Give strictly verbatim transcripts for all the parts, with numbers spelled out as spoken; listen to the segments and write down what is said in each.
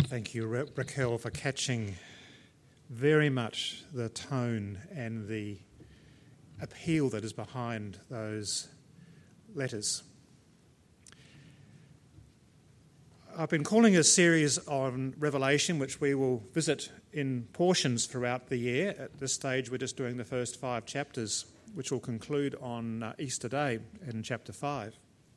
Thank you, Ra- Raquel, for catching very much the tone and the appeal that is behind those letters. I've been calling a series on Revelation, which we will visit in portions throughout the year. At this stage, we're just doing the first five chapters, which will conclude on uh, Easter Day in chapter five.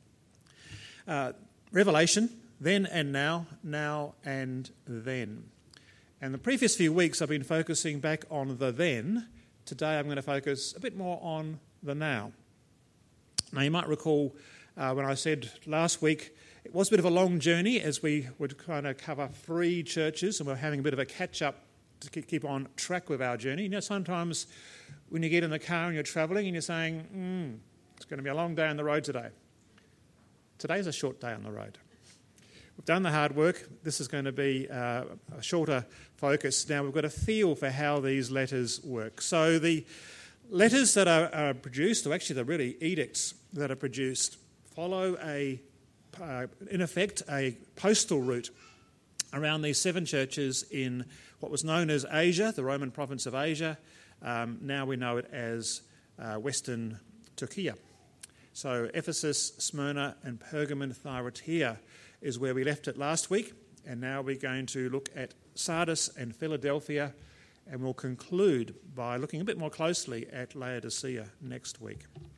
Uh, Revelation, then and now, now and then. And the previous few weeks I've been focusing back on the then. Today I'm going to focus a bit more on the now. Now you might recall uh, when I said last week it was a bit of a long journey as we would kind of cover three churches and we're having a bit of a catch-up to keep on track with our journey. You know, sometimes when you get in the car and you're travelling and you're saying, mm, it's going to be a long day on the road today. Today's a short day on the road. We've done the hard work. This is going to be uh, a shorter focus. Now we've got a feel for how these letters work. So the letters that are, are produced, or actually they're really edicts that are produced, follow a, uh, in effect, a postal route around these seven churches in what was known as Asia, the Roman province of Asia. Um, now we know it as uh, Western Turkey. So Ephesus, Smyrna and Pergamon, Thyatira is where we left it last week, and now we're going to look at Sardis and Philadelphia, and we'll conclude by looking a bit more closely at Laodicea next week.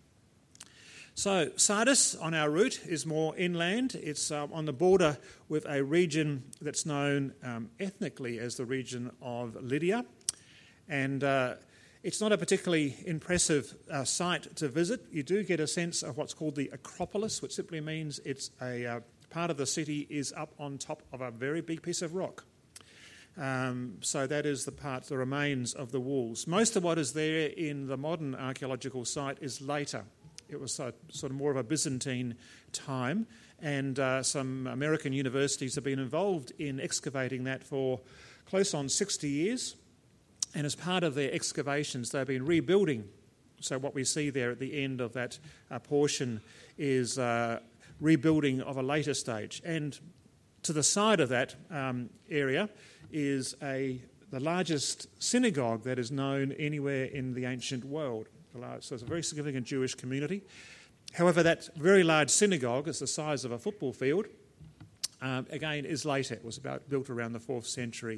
So Sardis on our route is more inland. It's um, on the border with a region that's known um, ethnically as the region of Lydia, and uh, it's not a particularly impressive uh, site to visit. You do get a sense of what's called the Acropolis, which simply means it's a uh, part of the city is up on top of a very big piece of rock. Um, so that is the part, the remains of the walls. Most of what is there in the modern archaeological site is later. It was uh, sort of more of a Byzantine time, and uh, some American universities have been involved in excavating that for close on sixty years. And as part of their excavations, they've been rebuilding. So what we see there at the end of that uh, portion is uh, rebuilding of a later stage. And to the side of that um, area is a the largest synagogue that is known anywhere in the ancient world. So it's a very significant Jewish community. However, that very large synagogue is the size of a football field. Um, again, is later. It was about built around the fourth century.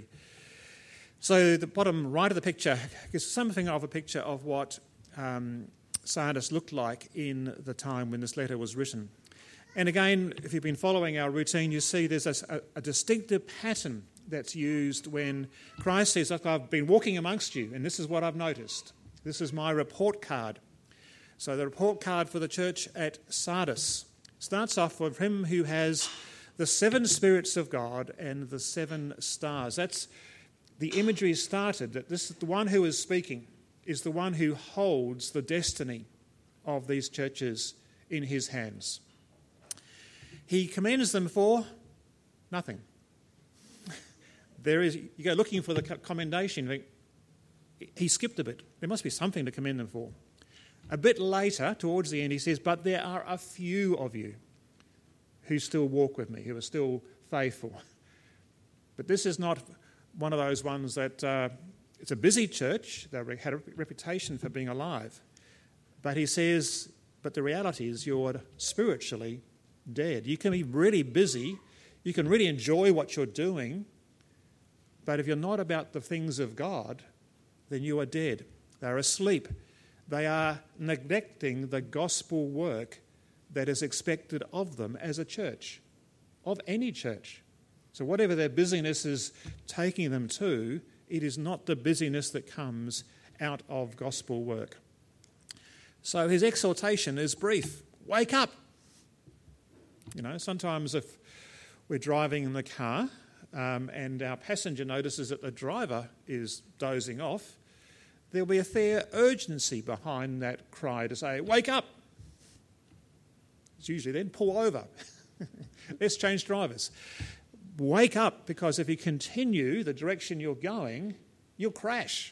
So the bottom right of the picture gives something of a picture of what um, Sardis looked like in the time when this letter was written. And again, if you've been following our routine, you see there's a, a distinctive pattern that's used when Christ says, look, I've been walking amongst you, and this is what I've noticed. This is my report card. So the report card for the church at Sardis starts off with him who has the seven spirits of God and the seven stars. That's the imagery started that this is the one who is speaking is the one who holds the destiny of these churches in his hands. He commends them for nothing. There is, you go looking for the commendation, you think, he skipped a bit. There must be something to commend them for. A bit later, towards the end, he says, but there are a few of you who still walk with me, who are still faithful. But this is not one of those ones that uh, it's a busy church. They had a reputation for being alive. But he says, but the reality is you're spiritually dead. You can be really busy. You can really enjoy what you're doing. But if you're not about the things of God, then you are dead. They're asleep. They are neglecting the gospel work that is expected of them as a church, of any church. So whatever their busyness is taking them to, it is not the busyness that comes out of gospel work. So his exhortation is brief. Wake up. You know, sometimes if we're driving in the car um, and our passenger notices that the driver is dozing off, there'll be a fair urgency behind that cry to say, wake up. It's usually then, pull over. Let's change drivers. Wake up, because if you continue the direction you're going, you'll crash.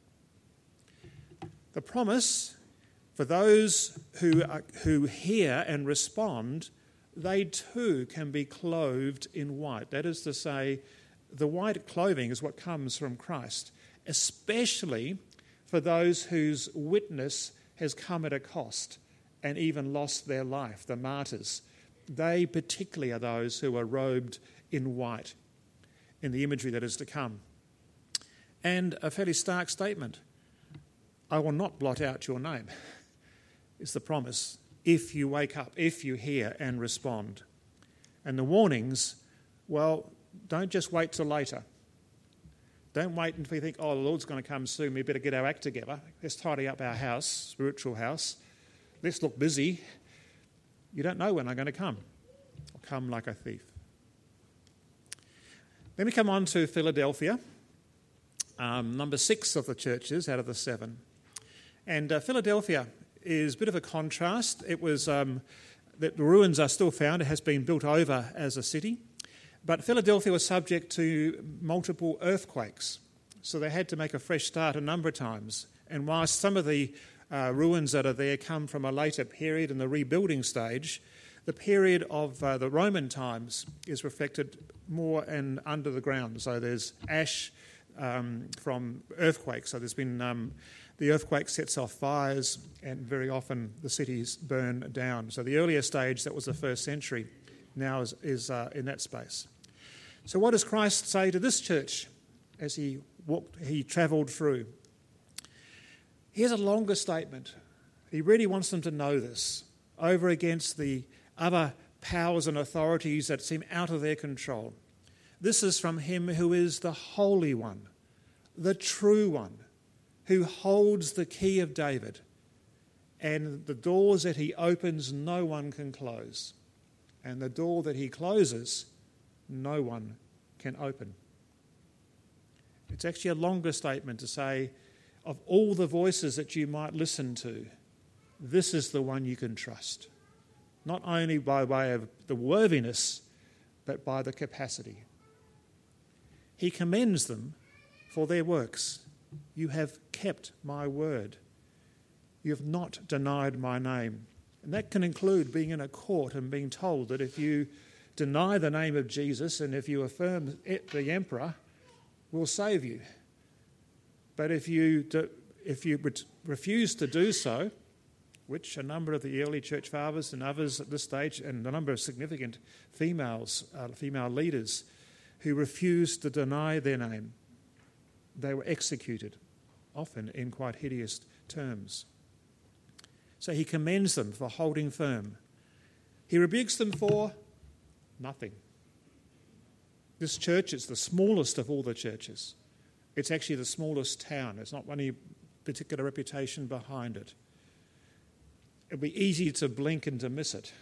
The promise for those who are, who hear and respond, they too can be clothed in white. That is to say, the white clothing is what comes from Christ, especially for those whose witness has come at a cost and even lost their life, the martyrs. They particularly are those who are robed in white in the imagery that is to come. And a fairly stark statement, I will not blot out your name, is the promise, if you wake up, if you hear and respond. And the warnings, well, don't just wait till later. Don't wait until you think, oh, the Lord's going to come soon, we better get our act together. Let's tidy up our house, spiritual house. Let's look busy. You don't know when I'm going to come. I'll come like a thief. Then we come on to Philadelphia, um, number six of the churches out of the seven. And uh, Philadelphia is a bit of a contrast. It was, um, the ruins are still found. It has been built over as a city. But Philadelphia was subject to multiple earthquakes, so they had to make a fresh start a number of times. And whilst some of the uh, ruins that are there come from a later period in the rebuilding stage, the period of uh, the Roman times is reflected more and under the ground. So there's ash um, from earthquakes. So there's been um, the earthquake sets off fires, and very often the cities burn down. So the earlier stage, that was the first century, now is, is uh, in that space. So what does Christ say to this church as he walked, he travelled through? Here's a longer statement. He really wants them to know this, over against the other powers and authorities that seem out of their control. This is from him who is the Holy One, the True One, who holds the key of David, and the doors that he opens no one can close, and the door that he closes no one can open. It's actually a longer statement to say, of all the voices that you might listen to, this is the one you can trust. Not only by way of the worthiness, but by the capacity. He commends them for their works. You have kept my word. You have not denied my name. And that can include being in a court and being told that if you deny the name of Jesus and if you affirm it, the emperor will save you. But if you do, if you refuse to do so, which a number of the early church fathers and others at this stage, and a number of significant females, uh, female leaders who refused to deny their name, they were executed, often in quite hideous terms. So he commends them for holding firm. He rebukes them for nothing. This church is the smallest of all the churches. It's actually the smallest town. There's not any particular reputation behind it. It'd be easy to blink and to miss it.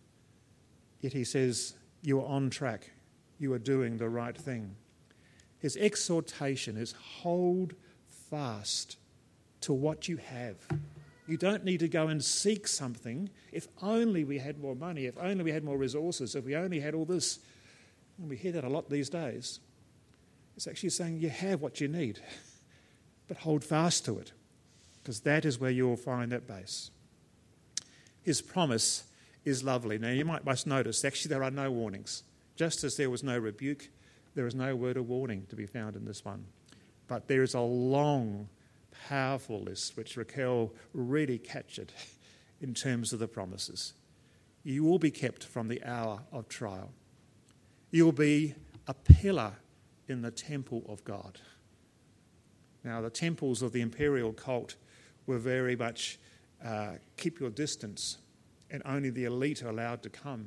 Yet he says, you are on track. You are doing the right thing. His exhortation is hold fast to what you have. You don't need to go and seek something. If only we had more money, if only we had more resources, if we only had all this. And we hear that a lot these days. It's actually saying you have what you need, but hold fast to it, because that is where you will find that base. His promise is lovely. Now, you might must notice, actually, there are no warnings. Just as there was no rebuke, there is no word of warning to be found in this one. But there is a long, powerful list which Raquel really captured in terms of the promises. You will be kept from the hour of trial. You will be a pillar in the temple of God. Now, the temples of the imperial cult were very much uh, keep your distance, and only the elite are allowed to come.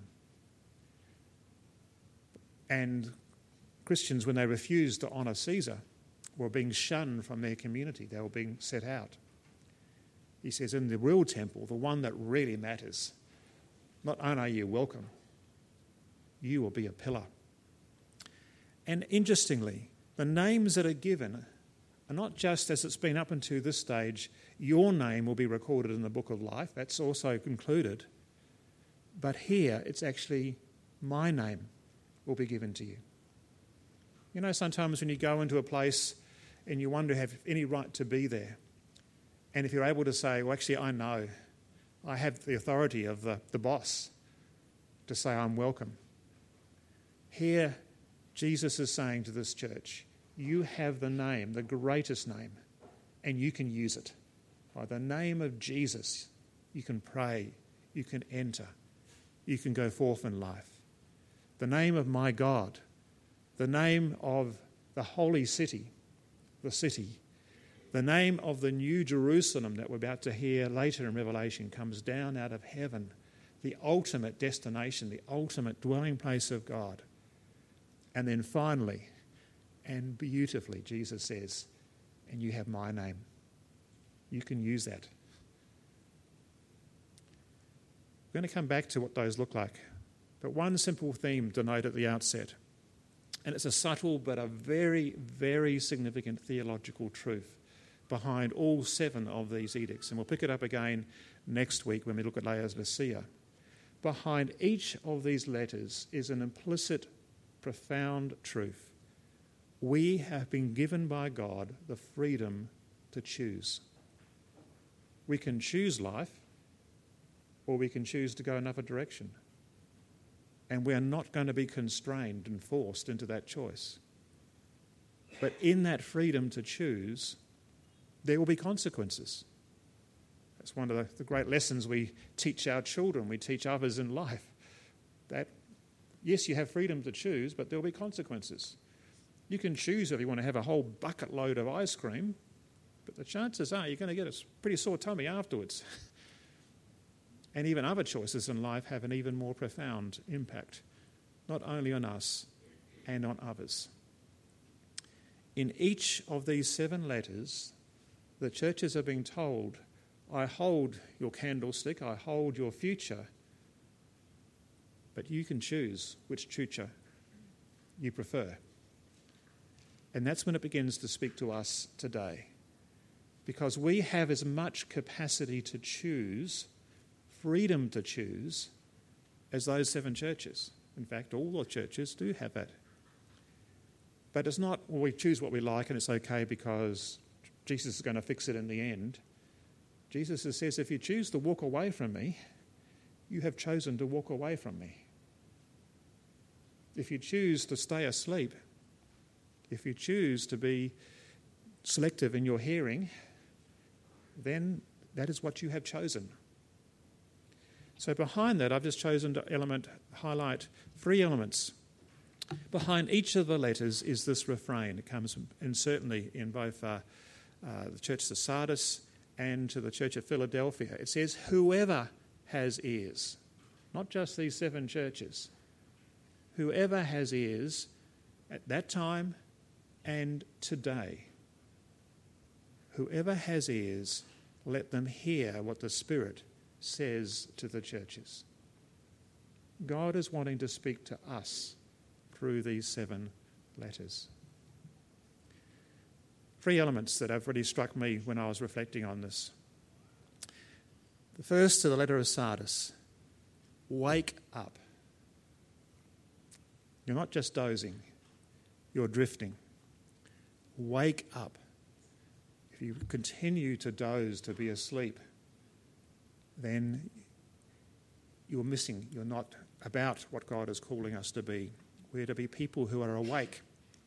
And Christians, when they refused to honour Caesar, were being shunned from their community. They were being set out. He says, in the real temple, the one that really matters, not only are you welcome, you will be a pillar. And interestingly, the names that are given are not just, as it's been up until this stage, your name will be recorded in the book of life. That's also concluded. But here, it's actually my name will be given to you. You know, sometimes when you go into a place and you wonder, have any right to be there? And if you're able to say, well, actually, I know. I have the authority of the, the boss to say I'm welcome. Here, Jesus is saying to this church, you have the name, the greatest name, and you can use it. By the name of Jesus, you can pray, you can enter, you can go forth in life. The name of my God, the name of the holy city, the city, the name of the new Jerusalem that we're about to hear later in Revelation comes down out of heaven, the ultimate destination, the ultimate dwelling place of God. And then finally, and beautifully, Jesus says, and you have my name. You can use that. We're going to come back to what those look like. But one simple theme to note at the outset, and it's a subtle but a very, very significant theological truth behind all seven of these edicts. And we'll pick it up again next week when we look at Laodicea. Behind each of these letters is an implicit, profound truth. We have been given by God the freedom to choose. We can choose life, or we can choose to go another direction. And we are not going to be constrained and forced into that choice. But in that freedom to choose, there will be consequences. That's one of the, the great lessons we teach our children, we teach others in life. That, yes, you have freedom to choose, but there will be consequences. You can choose if you want to have a whole bucket load of ice cream, but the chances are you're going to get a pretty sore tummy afterwards. And even other choices in life have an even more profound impact, not only on us and on others. In each of these seven letters, the churches are being told, I hold your candlestick, I hold your future, but you can choose which future you prefer. And that's when it begins to speak to us today. Because we have as much capacity to choose, freedom to choose, as those seven churches. In fact, all the churches do have that. But it's not, well, we choose what we like and it's okay because Jesus is going to fix it in the end. Jesus says, if you choose to walk away from me, you have chosen to walk away from me. If you choose to stay asleep, if you choose to be selective in your hearing, then that is what you have chosen. So behind that, I've just chosen to element, highlight three elements. Behind each of the letters is this refrain. It comes, and certainly in both uh, uh, the church of Sardis and to the church of Philadelphia. It says, whoever has ears, not just these seven churches, whoever has ears at that time and today, whoever has ears, let them hear what the Spirit says to the churches. God is wanting to speak to us through these seven letters. Three elements that have really struck me when I was reflecting on this. The first, to the letter of Sardis. Wake up. You're not just dozing, you're drifting. Wake up. If you continue to doze, to be asleep, then you're missing, you're not about what God is calling us to be. We're to be people who are awake.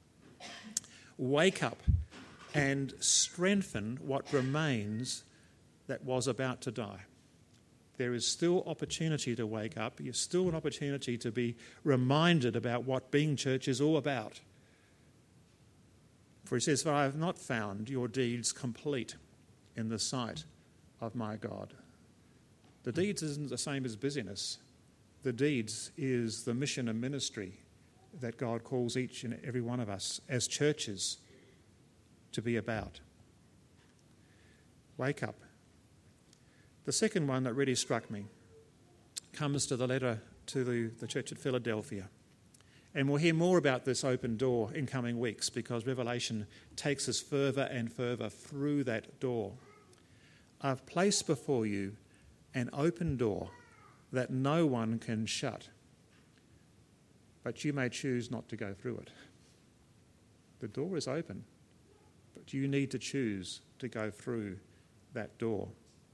Wake up and strengthen what remains that was about to die. There is still opportunity to wake up. There's still an opportunity to be reminded about what being church is all about. For he says, for I have not found your deeds complete in the sight of my God. The deeds isn't the same as busyness. The deeds is the mission and ministry that God calls each and every one of us as churches to be about. Wake up. The second one that really struck me comes to the letter to the, the church at Philadelphia. And we'll hear more about this open door in coming weeks because Revelation takes us further and further through that door. I've placed before you an open door that no one can shut, but you may choose not to go through it. The door is open, but you need to choose to go through that door.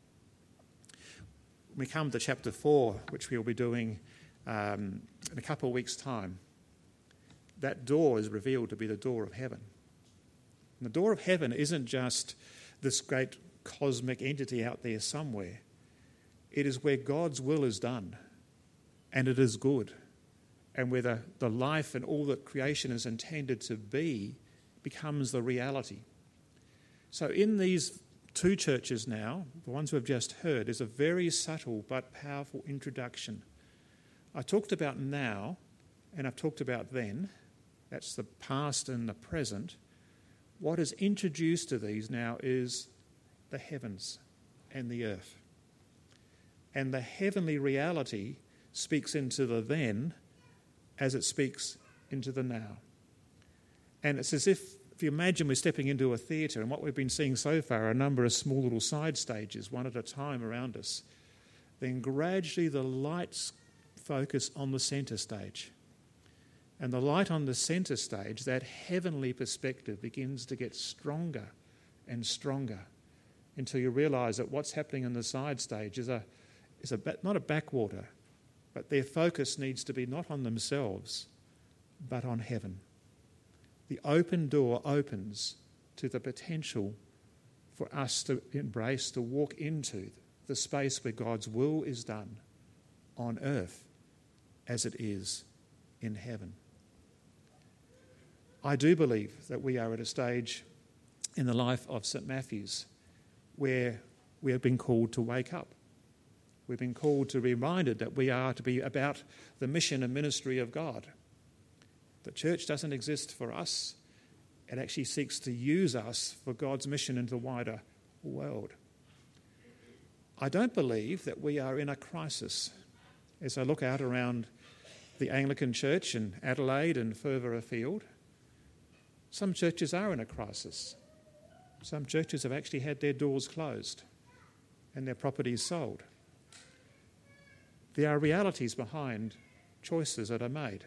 When we come to chapter four, which we'll be doing um, in a couple of weeks' time, that door is revealed to be the door of heaven. And the door of heaven isn't just this great cosmic entity out there somewhere. It is where God's will is done, and it is good, and where the, the life and all that creation is intended to be becomes the reality. So in these two churches now, the ones we've just heard, is a very subtle but powerful introduction. I talked about now, and I've talked about then. That's the past and the present. What is introduced to these now is the heavens and the earth. And the heavenly reality speaks into the then as it speaks into the now. And it's as if, if you imagine we're stepping into a theatre, and what we've been seeing so far are a number of small little side stages, one at a time around us. Then gradually the lights focus on the centre stage. And the light on the centre stage, that heavenly perspective, begins to get stronger and stronger until you realise that what's happening in the side stage is a is a not a backwater, but their focus needs to be not on themselves, but on heaven. The open door opens to the potential for us to embrace, to walk into the space where God's will is done on earth as it is in heaven. I do believe that we are at a stage in the life of Saint Matthew's where we have been called to wake up. We've been called to be reminded that we are to be about the mission and ministry of God. The church doesn't exist for us. It actually seeks to use us for God's mission into the wider world. I don't believe that we are in a crisis. As I look out around the Anglican Church in Adelaide and further afield, some churches are in a crisis. Some churches have actually had their doors closed and their properties sold. There are realities behind choices that are made.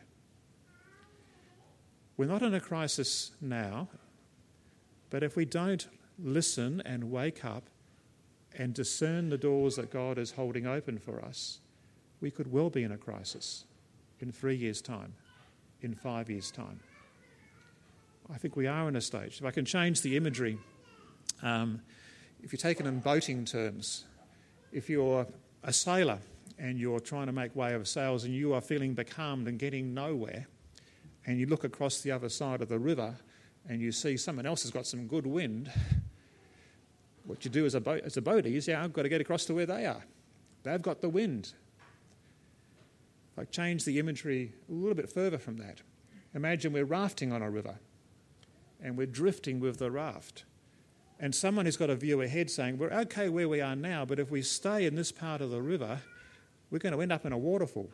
We're not in a crisis now, but if we don't listen and wake up and discern the doors that God is holding open for us, we could well be in a crisis in three years' time, in five years' time. I think we are in a stage. If I can change the imagery, um, if you take it in boating terms, if you're a sailor and you're trying to make way of sails and you are feeling becalmed and getting nowhere, and you look across the other side of the river and you see someone else has got some good wind, what you do as a, boat, as a boatie is, yeah, I've got to get across to where they are. They've got the wind. If I change the imagery a little bit further from that, imagine we're rafting on a river and we're drifting with the raft. And someone has got a view ahead saying, we're okay where we are now, but if we stay in this part of the river, we're going to end up in a waterfall.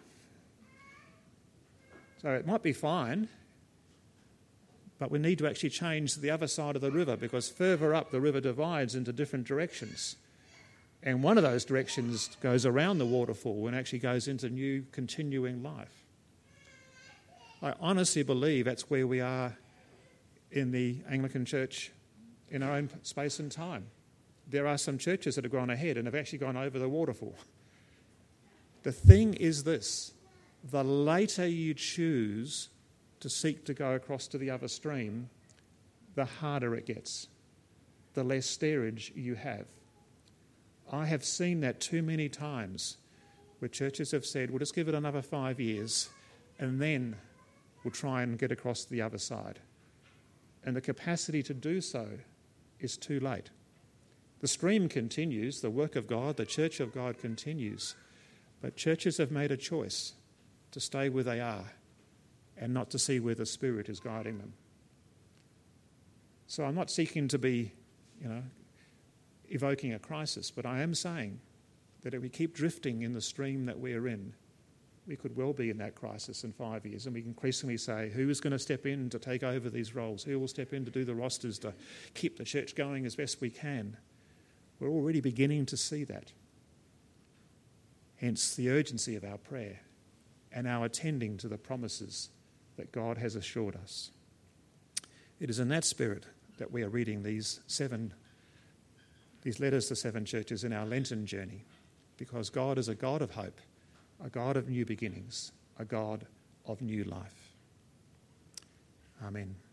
So it might be fine, but we need to actually change the other side of the river because further up the river divides into different directions. And one of those directions goes around the waterfall and actually goes into new continuing life. I honestly believe that's where we are in the Anglican Church in our own space and time. There are some churches that have gone ahead and have actually gone over the waterfall. The thing is this: the later you choose to seek to go across to the other stream, the harder it gets, the less steerage you have. I have seen that too many times where churches have said, well, just give it another five years and then we'll try and get across to the other side. And the capacity to do so is too late. The stream continues, the work of God, the church of God continues, but churches have made a choice to stay where they are and not to see where the Spirit is guiding them. So I'm not seeking to be, you know, evoking a crisis, but I am saying that if we keep drifting in the stream that we're in, we could well be in that crisis in five years, and we increasingly say, who is going to step in to take over these roles? Who will step in to do the rosters to keep the church going as best we can? We're already beginning to see that. Hence the urgency of our prayer and our attending to the promises that God has assured us. It is in that spirit that we are reading these seven, these letters to seven churches in our Lenten journey, because God is a God of hope, a God of new beginnings, a God of new life. Amen.